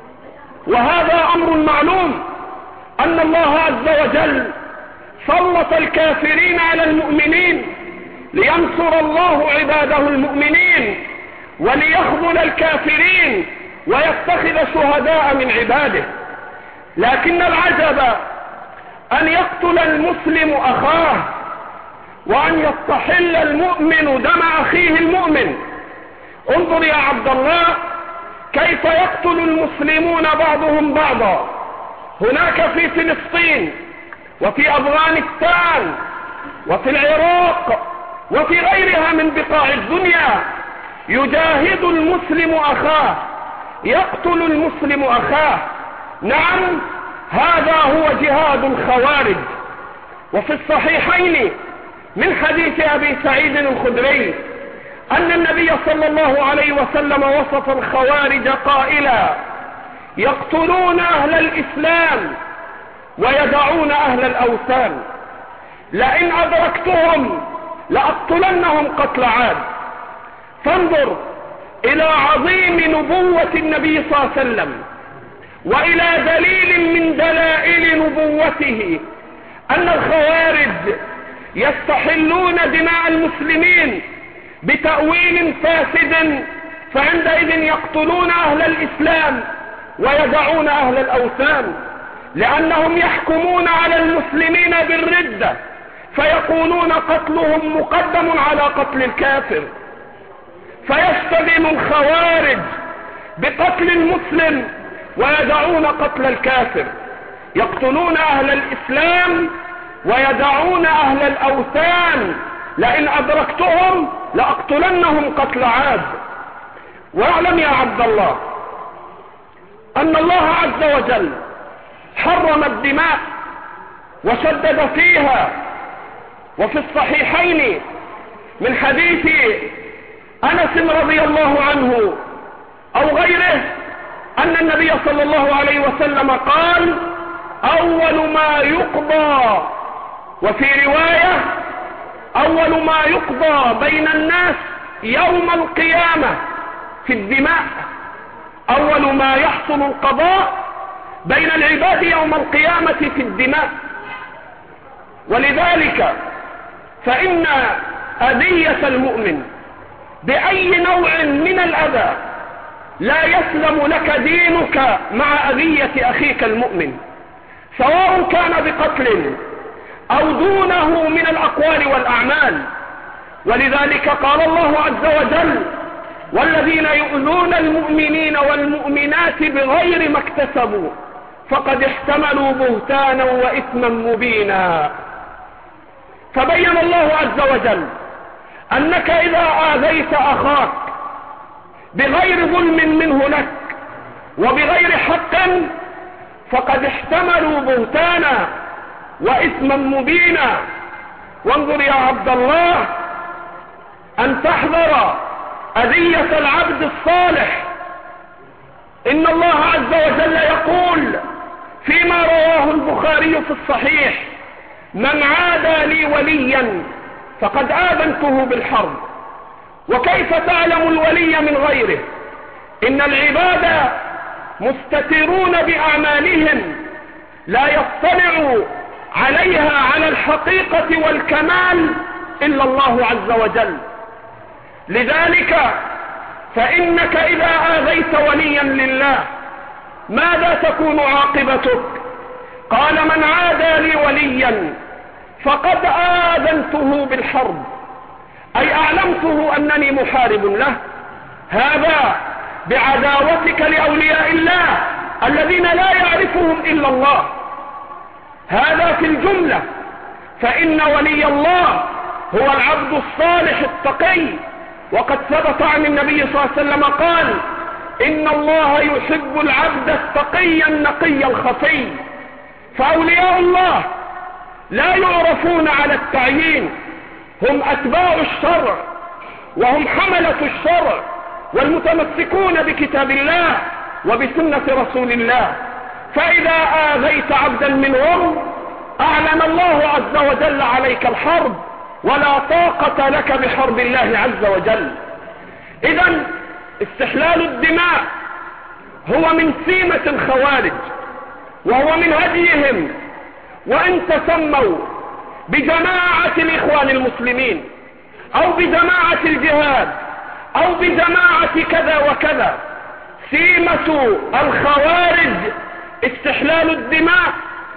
وهذا أمر معلوم أن الله عز وجل سلط الكافرين على المؤمنين لينصر الله عباده المؤمنين وليخذل الكافرين ويتخذ شهداء من عباده. لكن العجب أن يقتل المسلم أخاه وأن يستحل المؤمن دم أخيه المؤمن. انظر يا عبد الله كيف يقتل المسلمون بعضهم بعضا. هناك في فلسطين وفي أفغانستان وفي العراق وفي غيرها من بقاع الدنيا يجاهد المسلم أخاه، يقتل المسلم أخاه. نعم، هذا هو جهاد الخوارج. وفي الصحيحين من حديث أبي سعيد الخدري أن النبي صلى الله عليه وسلم وصف الخوارج قائلا: يقتلون أهل الإسلام ويدعون أهل الأوثان، لئن أدركتهم لأقتلنهم قتل عاد. فانظر إلى عظيم نبوة النبي صلى الله عليه وسلم وإلى دليل من دلائل نبوته أن الخوارج يستحلون دماء المسلمين بتأويل فاسد، فعندئذ يقتلون أهل الإسلام ويدعون أهل الأوثان، لأنهم يحكمون على المسلمين بالردة فيقولون قتلهم مقدم على قتل الكافر. فيشتغل الخوارج بقتل المسلم ويدعون قتل الكافر، يقتلون أهل الإسلام ويدعون أهل الأوثان، لئن أدركتهم لأقتلنهم قتل عاد. واعلم يا عبد الله أن الله عز وجل حرم الدماء وشدد فيها. وفي الصحيحين من حديث أنس رضي الله عنه أو غيره أن النبي صلى الله عليه وسلم قال: أول ما يقضى، وفي رواية: أول ما يقضى بين الناس يوم القيامة في الدماء. أول ما يحصل القضاء بين العباد يوم القيامة في الدماء. ولذلك فإن أذية المؤمن بأي نوع من الأذى لا يسلم لك دينك مع أذية أخيك المؤمن، سواء كان بقتل أو دونه من الأقوال والأعمال. ولذلك قال الله عز وجل: والذين يؤذون المؤمنين والمؤمنات بغير ما اكتسبوا فقد احتملوا بهتانا وإثما مبينا. فبين الله عز وجل أنك إذا آذيت أخاك بغير ظلم منه لك وبغير حق فقد احتملوا بهتانا وإثما مبينا. وانظر يا عبد الله أن تحذر أذية العبد الصالح. إن الله عز وجل يقول فيما رواه البخاري في الصحيح: من عادى لي وليا فقد آذنته بالحرب. وكيف تعلم الولي من غيره؟ إن العباد مستترون بأعمالهم لا يطلع عليها على الحقيقة والكمال إلا الله عز وجل. لذلك فإنك إذا آذيت وليا لله ماذا تكون عاقبتك؟ قال: من عادى لي وليا فقد آذنته بالحرب، أي أعلمته أنني محارب له. هذا بعداوتك لأولياء الله الذين لا يعرفهم إلا الله. هذا في الجملة. فإن ولي الله هو العبد الصالح التقي. وقد ثبت عن النبي صلى الله عليه وسلم قال: إن الله يحب العبد التقي النقي الخفي. فأولياء الله لا يعرفون على التعيين، هم أتباع الشرع وهم حملة الشرع والمتمسكون بكتاب الله وبسنة رسول الله. فإذا آذيت عبدا منهم أعلن الله عز وجل عليك الحرب، ولا طاقة لك بحرب الله عز وجل. إذن استحلال الدماء هو من سيمة الخوارج وهو من هديهم، وإن تسموا بجماعة الإخوان المسلمين أو بجماعة الجهاد أو بجماعة كذا وكذا، سيمة الخوارج استحلال الدماء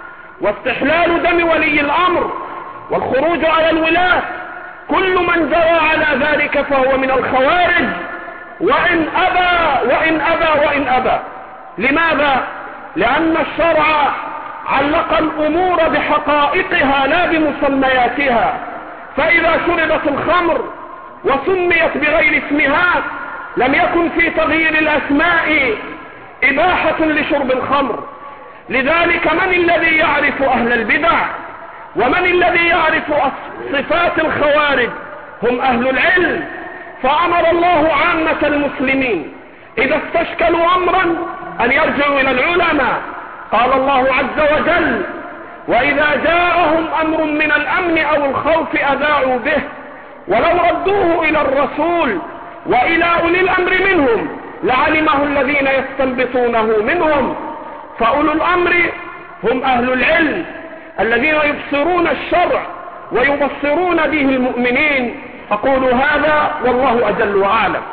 واستحلال دم ولي الأمر والخروج على الولاة. كل من جرى على ذلك فهو من الخوارج، وإن أبى وإن أبى وإن أبى. لماذا؟ لأن الشرع علق الأمور بحقائقها لا بمسمياتها. فإذا شربت الخمر وسميت بغير اسمها لم يكن في تغيير الأسماء إباحة لشرب الخمر. لذلك من الذي يعرف أهل البدع ومن الذي يعرف صفات الخوارج؟ هم أهل العلم. فأمر الله عامة المسلمين إذا استشكلوا أمرا أن يرجعوا إلى العلماء. قال الله عز وجل: وإذا جاءهم أمر من الأمن أو الخوف أذاعوا به ولو ردوه إلى الرسول وإلى أولي الأمر منهم لعلمه الذين يستنبطونه منهم. فأولو الأمر هم أهل العلم الذين يبصرون الشرع ويبصرون به المؤمنين. أقول هذا والله أجل وأعلم.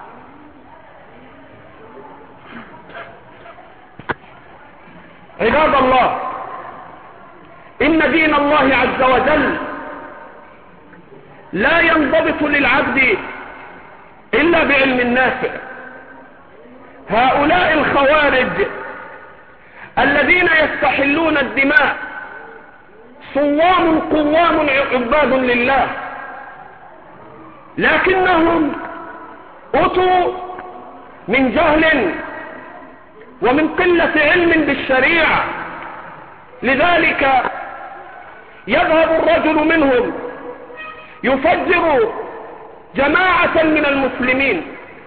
عباد الله، إن دين الله عز وجل لا ينضبط للعبد إلا بعلم نافع. هؤلاء الخوارج الذين يستحلون الدماء صوام قوام عباد لله، لكنهم أتوا من جهل ومن قلة علم بالشريعة. لذلك يذهب الرجل منهم يفجر جماعة من المسلمين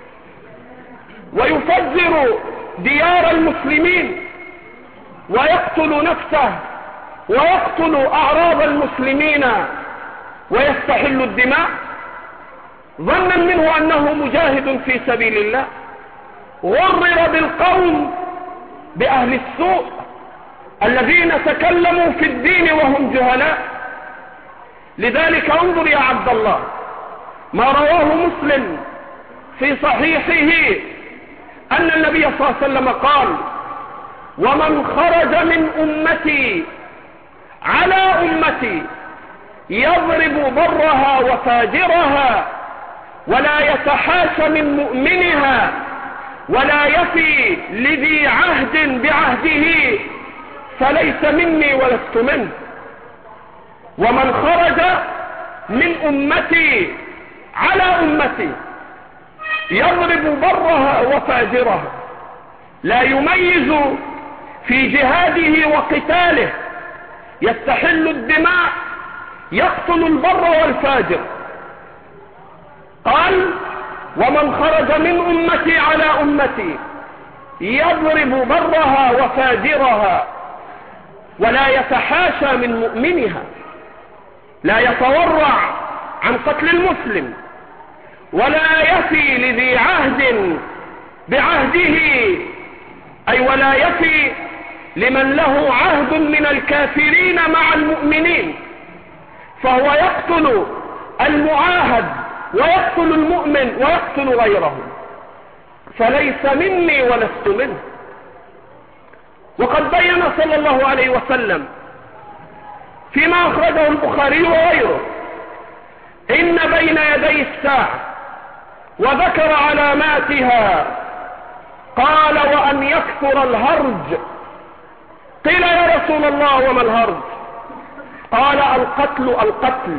ويفجر ديار المسلمين ويقتل نفسه ويقتل أعراض المسلمين ويستحل الدماء ظنا منه أنه مجاهد في سبيل الله. غرر بالقوم بأهل السوء الذين تكلموا في الدين وهم جهلاء. لذلك انظر يا عبد الله ما رواه مسلم في صحيحه أن النبي صلى الله عليه وسلم قال: ومن خرج من أمتي على أمتي يضرب برها وفاجرها ولا يتحاش من مؤمنها ولا يفي لذي عهد بعهده فليس مني ولست منه. ومن خرج من أمتي على أمتي يضرب برها وفاجرها لا يميز في جهاده وقتاله، يستحل الدماء، يقتل البر والفاجر. قال: ومن خرج من أمتي على أمتي يضرب برها وفاجرها ولا يتحاشى من مؤمنها، لا يتورع عن قتل المسلم ولا يفي لذي عهد بعهده، أي ولا يفي لمن له عهد من الكافرين مع المؤمنين، فهو يقتل المعاهد ويقتل المؤمن ويقتل غيره، فليس مني ولست منه. وقد بين صلى الله عليه وسلم فيما أخرجه البخاري وغيره إن بين يدي الساعة وذكر علاماتها، قال: وأن يكثر الهرج. قيل: يا رسول الله وما الهرج؟ قال: القتل.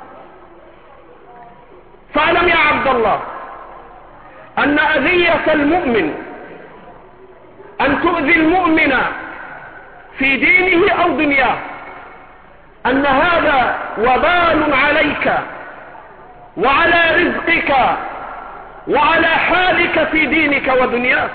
فاعلم يا عبد الله أن أذية المؤمن، أن تؤذي المؤمن في دينه أو دنياه، أن هذا وبال عليك وعلى رزقك وعلى حالك في دينك ودنياك.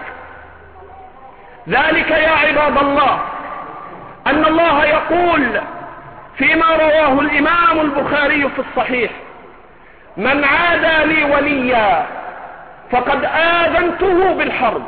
ذلك يا عباد الله أن الله يقول فيما رواه الإمام البخاري في الصحيح: من عادى لي وليا فقد آذنته بالحرب،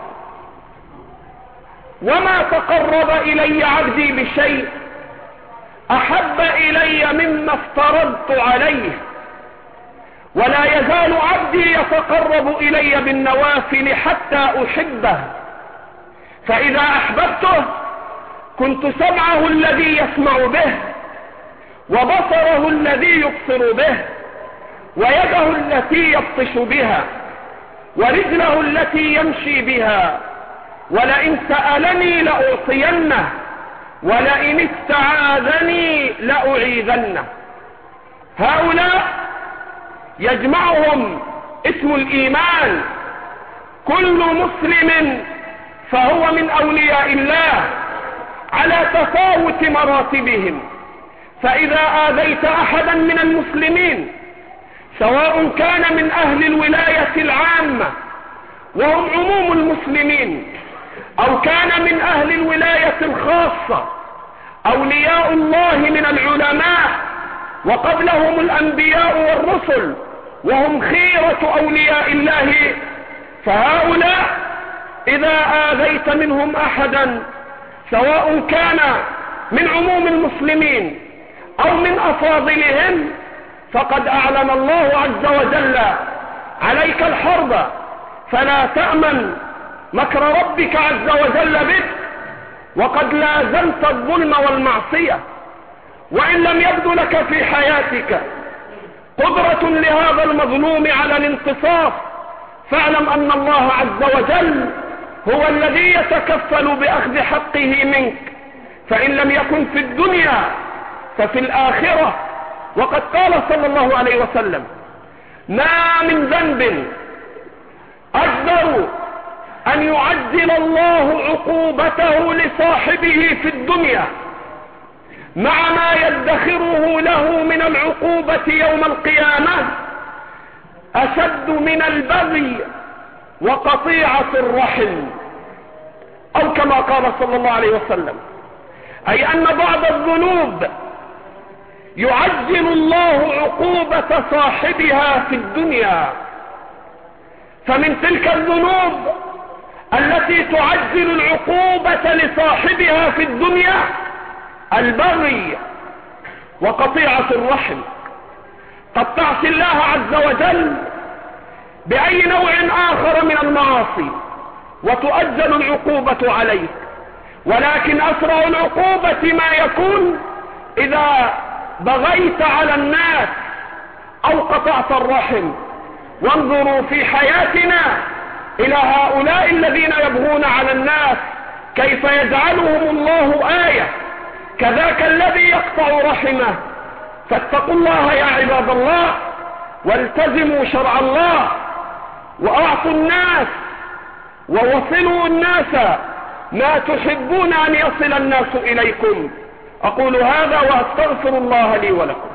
وما تقرب إلي عبدي بشيء أحب إلي مما افترضت عليه، ولا يزال عبدي يتقرب إلي بالنوافل حتى أحبه، فإذا أحببته كنت سمعه الذي يسمع به وبصره الذي يبصر به ويده التي يبطش بها ورجله التي يمشي بها، ولئن سألني لأعطينه ولئن استعاذني لأعيذنه. هؤلاء يجمعهم اسم الإيمان، كل مسلم فهو من أولياء الله على تفاوت مراتبهم. فإذا آذيت أحدا من المسلمين سواء كان من أهل الولاية العامة وهم عموم المسلمين أو كان من أهل الولاية الخاصة أولياء الله من العلماء وقبلهم الأنبياء والرسل وهم خيرة أولياء الله، فهؤلاء إذا آذيت منهم أحدا سواء كان من عموم المسلمين أو من أفاضلهم فقد أعلن الله عز وجل عليك الحرب، فلا تأمن مكر ربك عز وجل بك وقد لازمت الظلم والمعصية. وإن لم يبدو لك في حياتك قدرة لهذا المظلوم على الانتصاف، فاعلم أن الله عز وجل هو الذي يتكفل بأخذ حقه منك، فإن لم يكن في الدنيا ففي الآخرة. وقد قال صلى الله عليه وسلم: ما من ذنب أجدر أن يعجل الله عقوبته لصاحبه في الدنيا مع ما يدخره له من العقوبة يوم القيامة أشد من البغي وقطيعة الرحم، أو كما قال صلى الله عليه وسلم، أي أن بعض الذنوب يعجل الله عقوبة صاحبها في الدنيا. فمن تلك الذنوب التي تعجل العقوبة لصاحبها في الدنيا البغي وقطيعة الرحم. قد تعصي الله عز وجل بأي نوع آخر من المعاصي وتؤجل العقوبة عليك، ولكن أسرع العقوبة ما يكون إذا بغيت على الناس أو قطعت الرحم. وانظروا في حياتنا إلى هؤلاء الذين يبغون على الناس كيف يجعلهم الله آية، كذاك الذي يقطع رحمه. فاتقوا الله يا عباد الله، والتزموا شرع الله، وأعطوا الناس ووصلوا الناس ما تحبون أن يصل الناس إليكم. أقول هذا وأستغفر الله لي ولكم.